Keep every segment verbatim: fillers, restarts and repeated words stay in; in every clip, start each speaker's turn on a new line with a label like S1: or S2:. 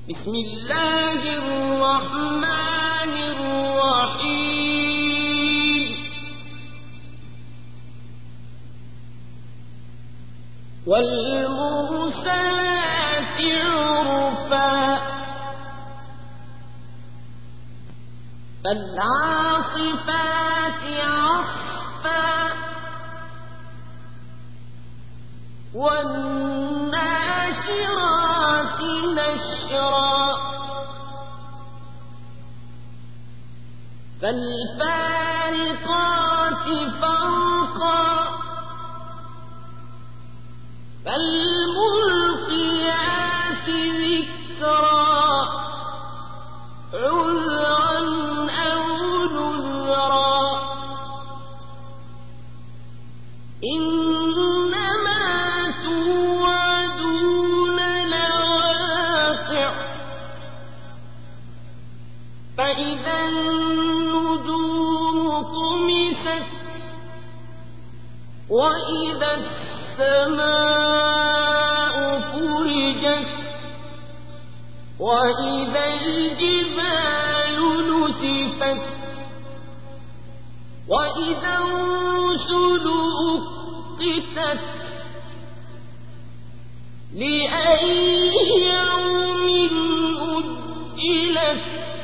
S1: بسم الله الرحمن الرحيم والمرسلات عرفا فالعاصفات عصفا والناشرات نشرا فالفارقات فرقا فالملقيات ذكرا عذرا أو نذرا إنما توعدون لواقع فإذا النجوم طمست وإذا السماء فرجت وإذا الجبال نسفت وإذا الرسل أقتت لأي يوم أجلت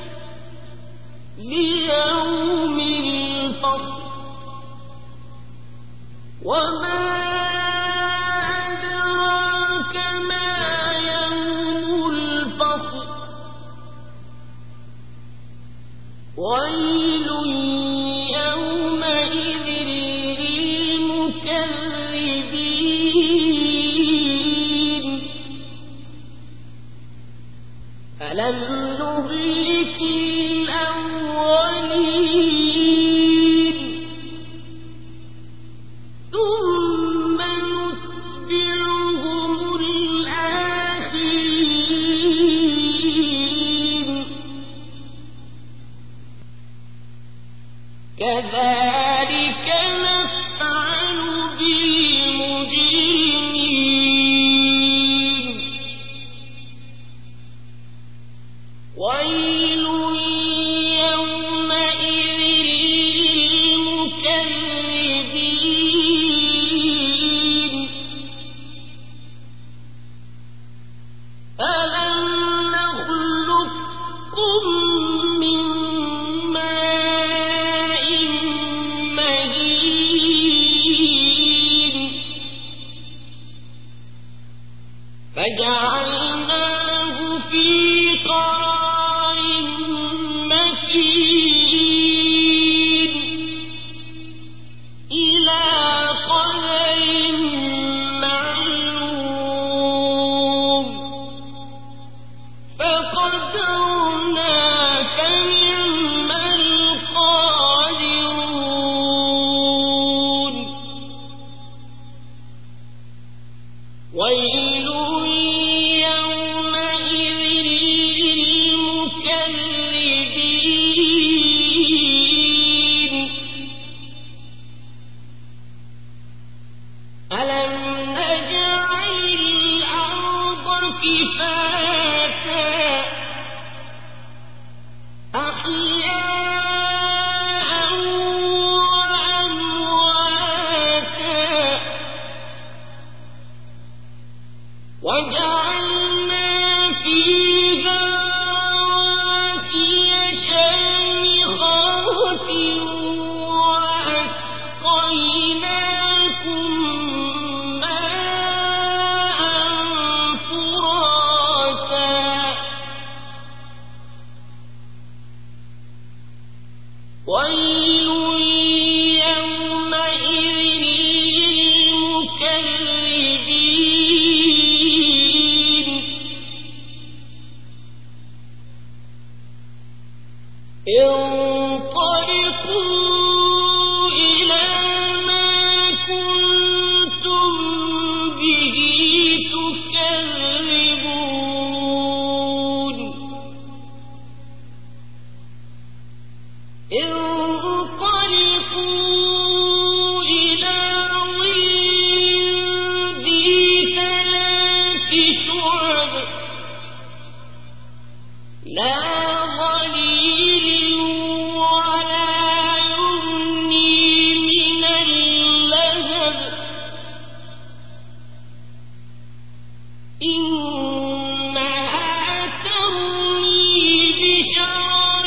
S1: ليوم الفصل وما أدراك ما يوم الفصل ويل يومئذ للمكذبين ألم نهلك الأولين ثم نتبعهم الآخرين كذلك نفعل بالمجرمين ويل يومئذ للمكذبين ألم نخلقكم من ماء مهين فجعلناه في قرار مكين إلى قدر معلوم فقدرنا فنعم القادرون ويل يومئذ للمكذبين ألم نجعل الأرض كفاتا أحياء وأمواتا وجعلنا فيها رواسي شامخات وأسقيناكم ماء فراتا ويل يومئذ للمكذبين انطلقوا إلى ما كنتم به تكذبون انطلقوا إلى ظل ذي ثلاث شعب لا ظليل ولا يغني من اللهب إنها ترمي بشرر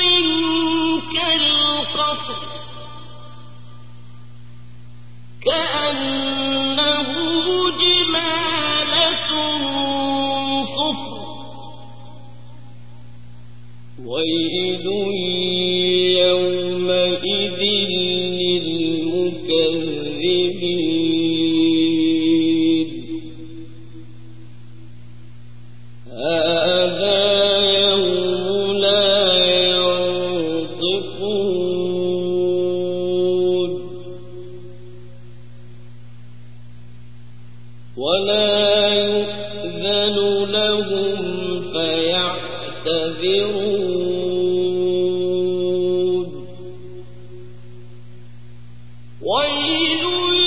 S1: كالقصر كأنه جمالة صفر ويل يومئذ للمكذبين هذا يوم لا ينطقون ولا يؤذن لهم فيعتذرون ويل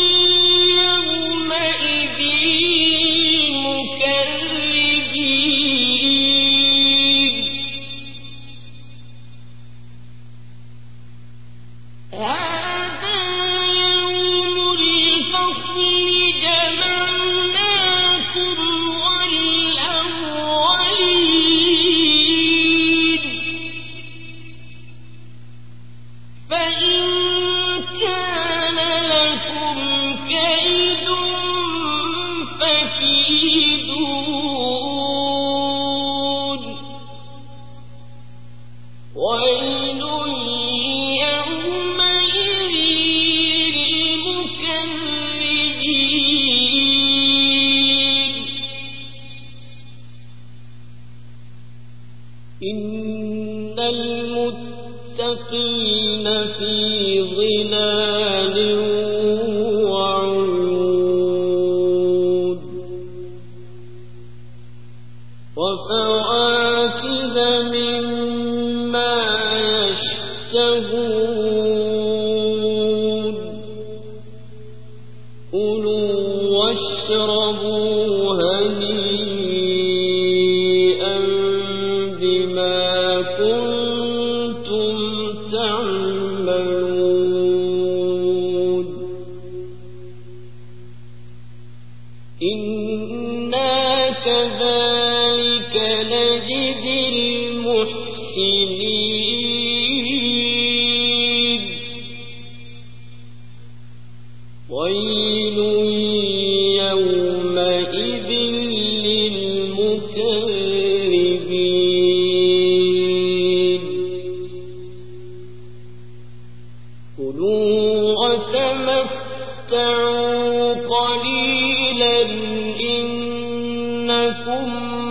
S1: يومئذ للمكذبين هذا يوم الفصل جمعناكم والأولين فإن كان لكم كيد فكيدون ويل يومئذ للمكذبين إن المتقين في ظلال وعيون وفواكه مما يشتهون كلوا واشربوا هنيئا بما كنتم تعملون إنا كذلك نجزي المحسنين ويل يومئذ للمكذبين كلوا وتمتعوا قليلا إنكم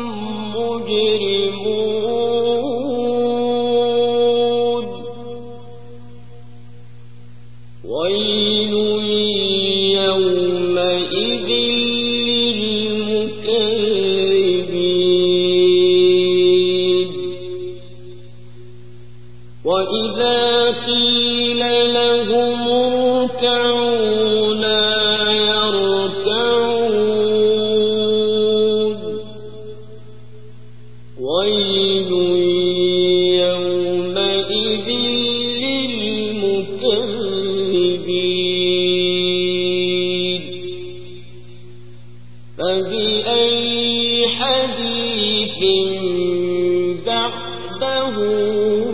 S1: مجرمون ويل يومئذ للمكذبين وإذا قيل لهم اركعوا لا يركعون ويل يومئذ للمكذبين فبأي حديث بعده